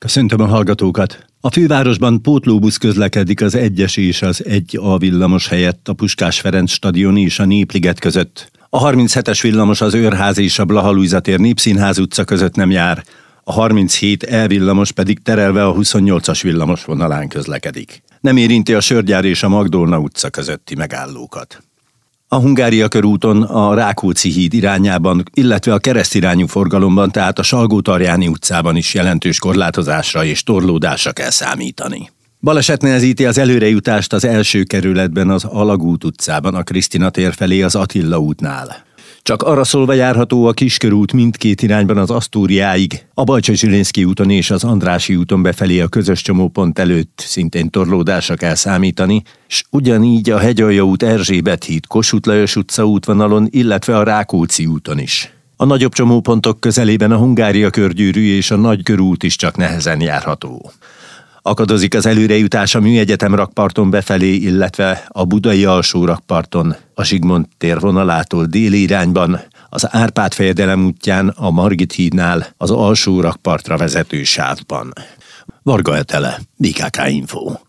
Köszöntöm a hallgatókat! A fővárosban pótlóbusz közlekedik az 1-es és az 1A villamos helyett a Puskás Ferenc stadion és a Népliget között. A 37-es villamos az Őrház és a Blaha Lujza tér Népszínház utca között nem jár, a 37E villamos pedig terelve a 28-as villamos vonalán közlekedik. Nem érinti a Sörgyár és a Magdolna utca közötti megállókat. A Hungária körúton a Rákóczi híd irányában, illetve a keresztirányú forgalomban, tehát a Salgó-Tarjáni utcában is jelentős korlátozásra és torlódásra kell számítani. Baleset nehezíti az előrejutást az első kerületben az Alagút utcában, a Krisztina tér felé az Attila útnál. Csak arra szólva járható a Kiskörút mindkét irányban az Asztóriáig, a Bajcsy-Zsilinszky úton és az Andrássy úton befelé a közös csomópont előtt szintén torlódásra kell számítani, és ugyanígy a Hegyalja út, Erzsébet híd, Kossuth Lajos utca útvonalon, illetve a Rákóczi úton is. A nagyobb csomópontok közelében a Hungária körgyűrű és a Nagykörút is csak nehezen járható. Akadozik az előrejutás a Műegyetem rakparton befelé, illetve a Budai alsó rakparton, a Zsigmond tér vonalától déli irányban, az Árpád fejedelem útján, a Margit hídnál, az alsó rakpartra vezető sávban. Varga Etele, BKK Info.